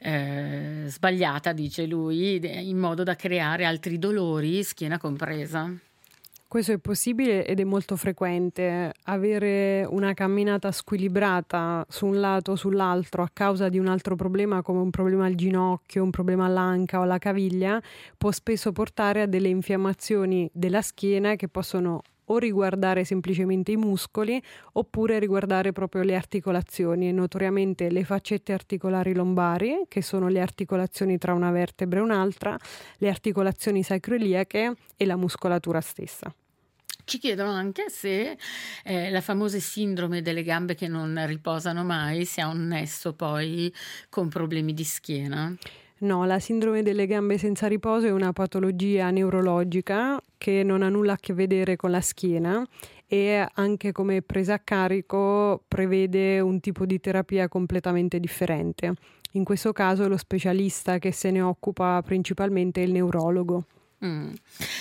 [SPEAKER 1] eh, sbagliata, dice lui, in modo da creare altri dolori, schiena compresa.
[SPEAKER 2] Questo è possibile ed è molto frequente. Avere una camminata squilibrata su un lato o sull'altro a causa di un altro problema, come un problema al ginocchio, un problema all'anca o alla caviglia, può spesso portare a delle infiammazioni della schiena che possono o riguardare semplicemente i muscoli oppure riguardare proprio le articolazioni, e notoriamente le faccette articolari lombari, che sono le articolazioni tra una vertebra e un'altra, le articolazioni sacroiliache e la muscolatura stessa.
[SPEAKER 1] Ci chiedono anche se eh, la famosa sindrome delle gambe che non riposano mai, se ha un nesso poi con problemi di schiena.
[SPEAKER 2] No, la sindrome delle gambe senza riposo è una patologia neurologica che non ha nulla a che vedere con la schiena, e anche come presa a carico prevede un tipo di terapia completamente differente. In questo caso lo specialista che se ne occupa principalmente è il neurologo.
[SPEAKER 1] Mm.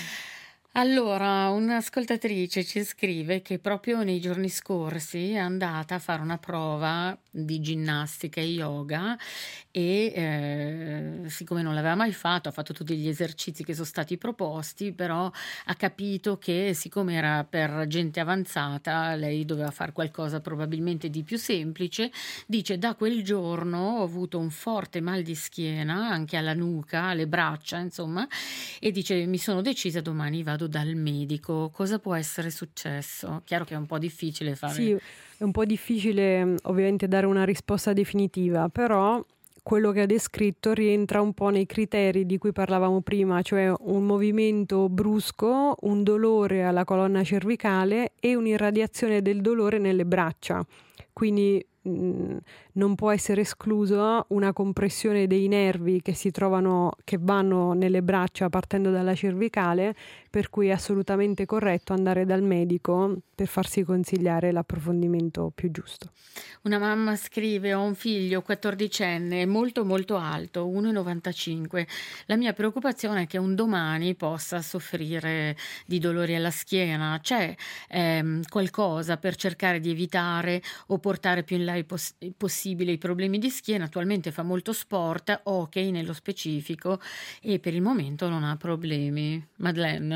[SPEAKER 1] Allora, un'ascoltatrice ci scrive che proprio nei giorni scorsi è andata a fare una prova di ginnastica e yoga e eh, siccome non l'aveva mai fatto, ha fatto tutti gli esercizi che sono stati proposti, però ha capito che siccome era per gente avanzata lei doveva fare qualcosa probabilmente di più semplice. Dice: da quel giorno ho avuto un forte mal di schiena anche alla nuca, alle braccia, insomma, e dice mi sono decisa domani vado dal medico. Cosa può essere successo? Chiaro che è un po' difficile fare.
[SPEAKER 2] Sì, è un po' difficile ovviamente dare una risposta definitiva, però quello che ha descritto rientra un po' nei criteri di cui parlavamo prima, cioè un movimento brusco, un dolore alla colonna cervicale e un'irradiazione del dolore nelle braccia. Quindi mh, non può essere escluso una compressione dei nervi che si trovano, che vanno nelle braccia partendo dalla cervicale, per cui è assolutamente corretto andare dal medico per farsi consigliare l'approfondimento più giusto.
[SPEAKER 1] Una mamma scrive: ho un figlio quattordicenne molto molto alto, uno virgola novantacinque. La mia preoccupazione è che un domani possa soffrire di dolori alla schiena. C'è ehm, qualcosa per cercare di evitare o portare più in là poss- possibile i problemi di schiena? Attualmente fa molto sport, hockey nello specifico, e per il momento non ha problemi. Madeleine?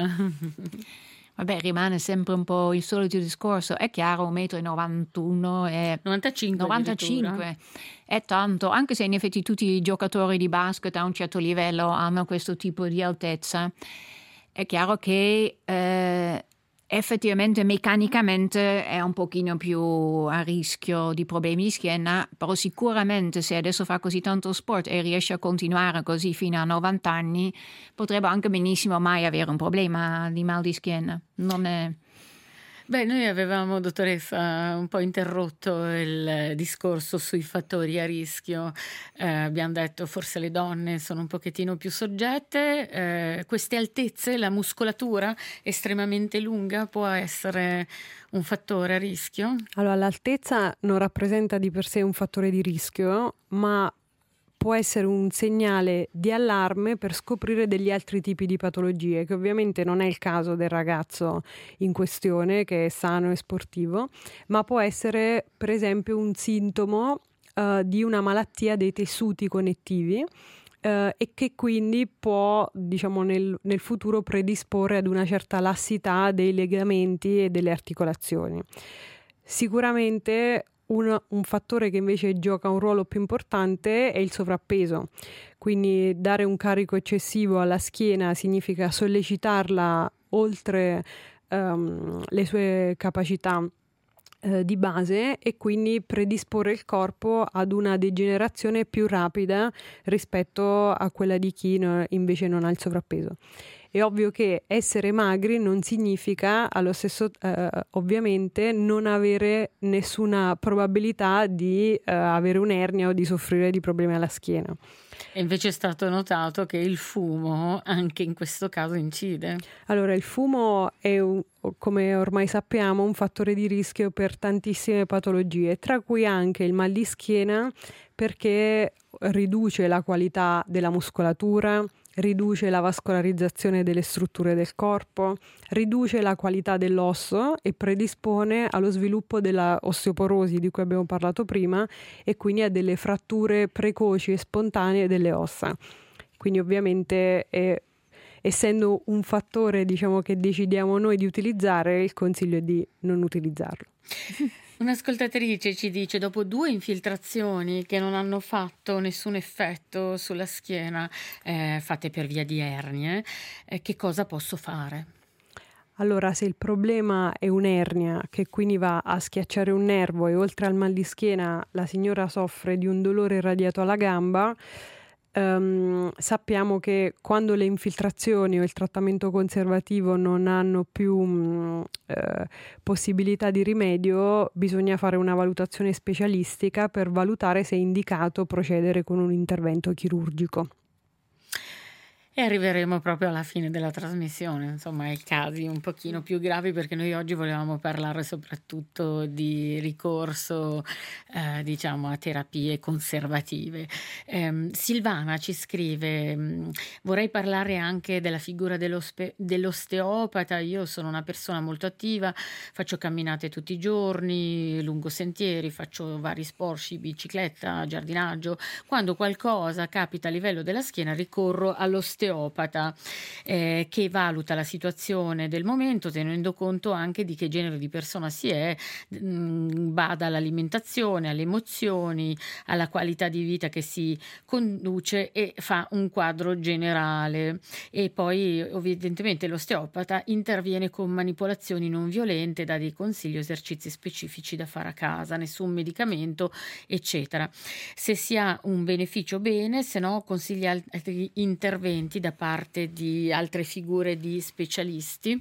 [SPEAKER 3] Vabbè, rimane sempre un po' il solito discorso. È chiaro, un metro e novantuno è
[SPEAKER 1] novantacinque,
[SPEAKER 3] novantacinque è tanto, anche se in effetti tutti i giocatori di basket a un certo livello hanno questo tipo di altezza. È chiaro che eh, effettivamente meccanicamente è un pochino più a rischio di problemi di schiena, però sicuramente se adesso fa così tanto sport e riesce a continuare così fino a novanta anni, potrebbe anche benissimo mai avere un problema di mal di schiena. Non è...
[SPEAKER 1] Beh, noi avevamo, dottoressa, un po' interrotto il discorso sui fattori a rischio. Eh, abbiamo detto forse le donne sono un pochettino più soggette. Eh, queste altezze, la muscolatura estremamente lunga può essere un fattore a rischio?
[SPEAKER 2] Allora, l'altezza non rappresenta di per sé un fattore di rischio, ma può essere un segnale di allarme per scoprire degli altri tipi di patologie, che ovviamente non è il caso del ragazzo in questione, che è sano e sportivo, ma può essere per esempio un sintomo uh, di una malattia dei tessuti connettivi, eh, e che quindi può, diciamo, nel, nel futuro predisporre ad una certa lassità dei legamenti e delle articolazioni. Sicuramente un, un fattore che invece gioca un ruolo più importante è il sovrappeso. Quindi dare un carico eccessivo alla schiena significa sollecitarla oltre um, le sue capacità eh, di base e quindi predisporre il corpo ad una degenerazione più rapida rispetto a quella di chi no, invece non ha il sovrappeso. È ovvio che essere magri non significa allo stesso eh, ovviamente non avere nessuna probabilità di eh, avere un'ernia o di soffrire di problemi alla schiena.
[SPEAKER 1] E invece è stato notato che il fumo anche in questo caso incide.
[SPEAKER 2] Allora, il fumo è, un, come ormai sappiamo, un fattore di rischio per tantissime patologie, tra cui anche il mal di schiena, perché riduce la qualità della muscolatura, riduce la vascolarizzazione delle strutture del corpo, riduce la qualità dell'osso e predispone allo sviluppo della osteoporosi di cui abbiamo parlato prima e quindi a delle fratture precoci e spontanee delle ossa. Quindi ovviamente è, essendo un fattore, diciamo, che decidiamo noi di utilizzare, il consiglio è di non utilizzarlo.
[SPEAKER 1] Un'ascoltatrice ci dice: dopo due infiltrazioni che non hanno fatto nessun effetto sulla schiena, eh, fatte per via di ernie, eh, che cosa posso fare?
[SPEAKER 2] Allora, se il problema è un'ernia che quindi va a schiacciare un nervo e oltre al mal di schiena la signora soffre di un dolore radiato alla gamba, Um, sappiamo che quando le infiltrazioni o il trattamento conservativo non hanno più um, eh, possibilità di rimedio, bisogna fare una valutazione specialistica per valutare se è indicato procedere con un intervento chirurgico.
[SPEAKER 1] E arriveremo proprio alla fine della trasmissione, insomma, ai casi un pochino più gravi, perché noi oggi volevamo parlare soprattutto di ricorso, eh, diciamo, a terapie conservative. Eh, Silvana ci scrive: vorrei parlare anche della figura dell'osteopata. Io sono una persona molto attiva, faccio camminate tutti i giorni, lungo sentieri, faccio vari sport, sci, bicicletta, giardinaggio. Quando qualcosa capita a livello della schiena ricorro all'osteopata. Eh, che valuta la situazione del momento tenendo conto anche di che genere di persona si è, mh, bada all'alimentazione, alle emozioni, alla qualità di vita che si conduce e fa un quadro generale. E poi evidentemente l'osteopata interviene con manipolazioni non violente, dà dei consigli, esercizi specifici da fare a casa, nessun medicamento, eccetera. Se si ha un beneficio bene, se no consiglia altri interventi da parte di altre figure di specialisti.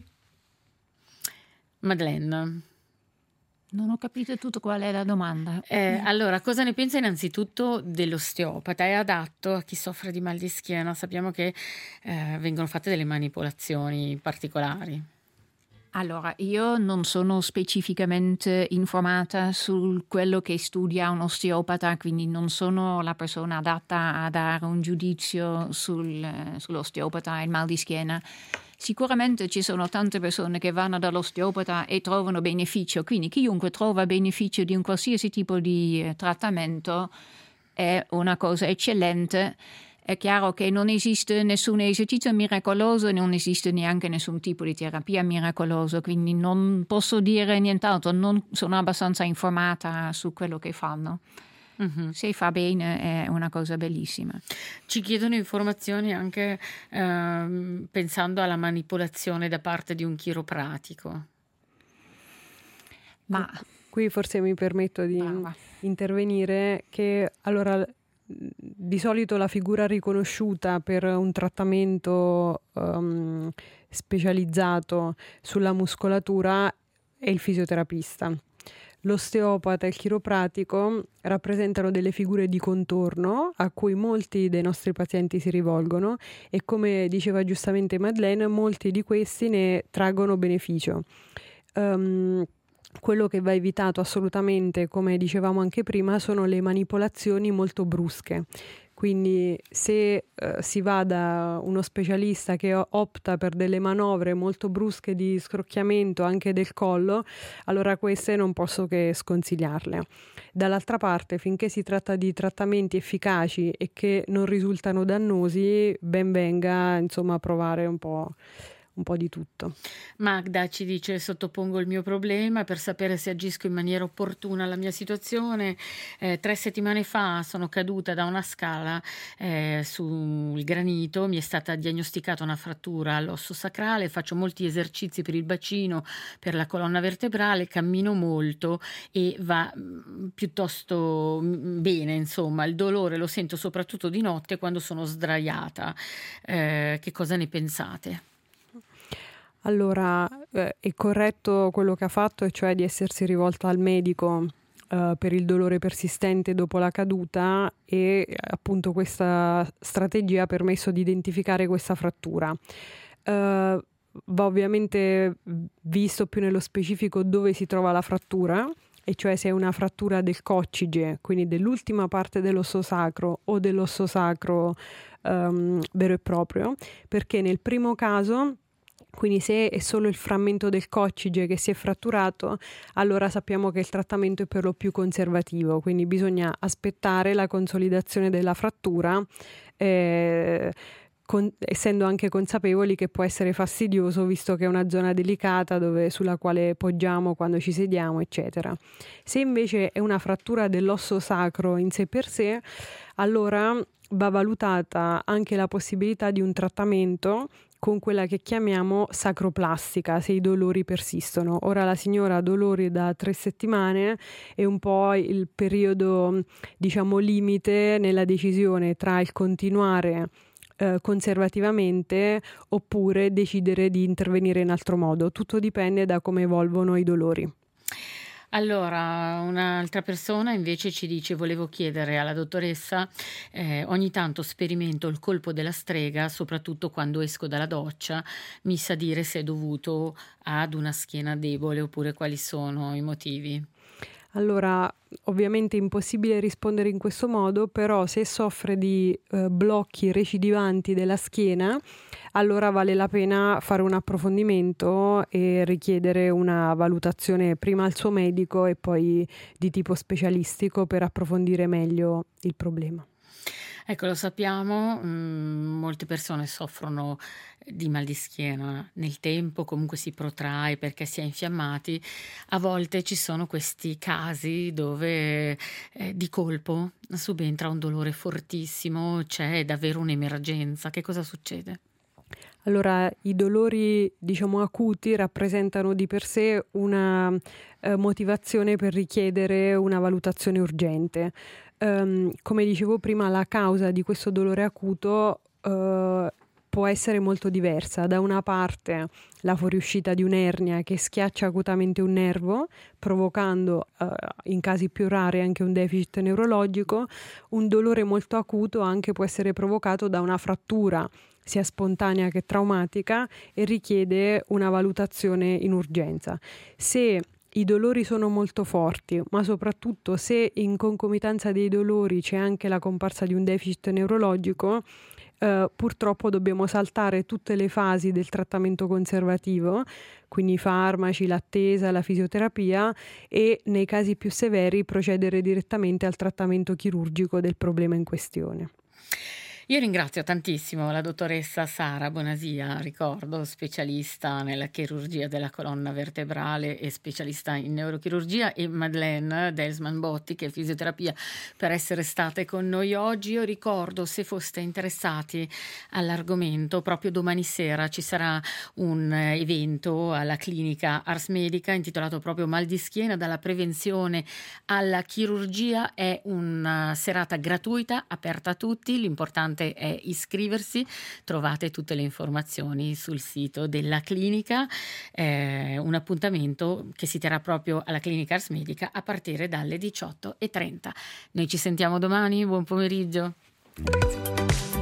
[SPEAKER 1] Madeleine.
[SPEAKER 3] Non ho capito tutto qual è la domanda.
[SPEAKER 1] Eh, allora, cosa ne pensa innanzitutto dell'osteopata? È adatto a chi soffre di mal di schiena? Sappiamo che eh, vengono fatte delle manipolazioni particolari.
[SPEAKER 3] Allora, io non sono specificamente informata su quello che studia un osteopata, quindi non sono la persona adatta a dare un giudizio sul, sull'osteopata e il mal di schiena. Sicuramente ci sono tante persone che vanno dall'osteopata e trovano beneficio, quindi chiunque trova beneficio di un qualsiasi tipo di eh, trattamento è una cosa eccellente. È chiaro che non esiste nessun esercizio miracoloso e non esiste neanche nessun tipo di terapia miracoloso, quindi non posso dire nient'altro, non sono abbastanza informata su quello che fanno. Mm-hmm. Se fa bene è una cosa bellissima.
[SPEAKER 1] Ci chiedono informazioni anche ehm, pensando alla manipolazione da parte di un chiropratico.
[SPEAKER 2] Ma qui forse mi permetto di ah, intervenire che allora di solito la figura riconosciuta per un trattamento um, specializzato sulla muscolatura è il fisioterapista. L'osteopata e il chiropratico rappresentano delle figure di contorno a cui molti dei nostri pazienti si rivolgono e, come diceva giustamente Madeleine, molti di questi ne traggono beneficio. Um, Quello che va evitato assolutamente, come dicevamo anche prima, sono le manipolazioni molto brusche. Quindi se eh, si va da uno specialista che opta per delle manovre molto brusche di scrocchiamento anche del collo, allora queste non posso che sconsigliarle. Dall'altra parte, finché si tratta di trattamenti efficaci e che non risultano dannosi, ben venga insomma provare un po'. un po' di tutto.
[SPEAKER 1] Magda ci dice: sottopongo il mio problema per sapere se agisco in maniera opportuna alla mia situazione. Eh, tre settimane fa sono caduta da una scala eh, sul granito, mi è stata diagnosticata una frattura all'osso sacrale, faccio molti esercizi per il bacino, per la colonna vertebrale, cammino molto e va mh, piuttosto mh, bene, insomma. Il dolore lo sento soprattutto di notte quando sono sdraiata. Eh, che cosa ne pensate?
[SPEAKER 2] Allora, eh, è corretto quello che ha fatto, e cioè di essersi rivolta al medico eh, per il dolore persistente dopo la caduta, e appunto questa strategia ha permesso di identificare questa frattura. Eh, va ovviamente visto più nello specifico dove si trova la frattura, e cioè se è una frattura del coccige, quindi dell'ultima parte dell'osso sacro o dell'osso sacro um, vero e proprio, perché nel primo caso, quindi se è solo il frammento del coccige che si è fratturato, allora sappiamo che il trattamento è per lo più conservativo, quindi bisogna aspettare la consolidazione della frattura, eh, con, essendo anche consapevoli che può essere fastidioso visto che è una zona delicata dove, sulla quale poggiamo quando ci sediamo, eccetera. Se invece è una frattura dell'osso sacro in sé per sé, allora va valutata anche la possibilità di un trattamento con quella che chiamiamo sacroplastica, se i dolori persistono. Ora la signora ha dolori da tre settimane, è un po' il periodo, diciamo, limite nella decisione tra il continuare eh, conservativamente oppure decidere di intervenire in altro modo. Tutto dipende da come evolvono i dolori.
[SPEAKER 1] Allora, un'altra persona invece ci dice: volevo chiedere alla dottoressa, eh, ogni tanto sperimento il colpo della strega, soprattutto quando esco dalla doccia, mi sa dire se è dovuto ad una schiena debole oppure quali sono i motivi.
[SPEAKER 2] Allora, ovviamente è impossibile rispondere in questo modo, però se soffre di eh, blocchi recidivanti della schiena, allora vale la pena fare un approfondimento e richiedere una valutazione prima al suo medico e poi di tipo specialistico per approfondire meglio il problema.
[SPEAKER 1] Ecco, lo sappiamo, mh, molte persone soffrono di mal di schiena nel tempo, comunque si protrae perché si è infiammati. A volte ci sono questi casi dove eh, di colpo subentra un dolore fortissimo, c'è davvero un'emergenza. Che cosa succede?
[SPEAKER 2] Allora, i dolori, diciamo, acuti rappresentano di per sé una eh, motivazione per richiedere una valutazione urgente. Um, come dicevo prima, la causa di questo dolore acuto uh, può essere molto diversa. Da una parte la fuoriuscita di un'ernia che schiaccia acutamente un nervo, provocando uh, in casi più rari anche un deficit neurologico. Un dolore molto acuto anche può essere provocato da una frattura sia spontanea che traumatica e richiede una valutazione in urgenza. Se i dolori sono molto forti, ma soprattutto se in concomitanza dei dolori c'è anche la comparsa di un deficit neurologico, eh, purtroppo dobbiamo saltare tutte le fasi del trattamento conservativo, quindi i farmaci, l'attesa, la fisioterapia, e nei casi più severi procedere direttamente al trattamento chirurgico del problema in questione.
[SPEAKER 1] Io ringrazio tantissimo la dottoressa Sara Bonasia, ricordo, specialista nella chirurgia della colonna vertebrale e specialista in neurochirurgia, e Madeleine Delsman Botti, che è fisioterapia, per essere state con noi oggi. Io ricordo, se foste interessati all'argomento, proprio domani sera ci sarà un evento alla clinica Ars Medica intitolato proprio Mal di schiena, dalla prevenzione alla chirurgia. È una serata gratuita, aperta a tutti, l'importante è iscriversi. Trovate tutte le informazioni sul sito della clinica, eh, un appuntamento che si terrà proprio alla clinica Ars Medica a partire dalle diciotto e trenta. Noi ci sentiamo domani, buon pomeriggio.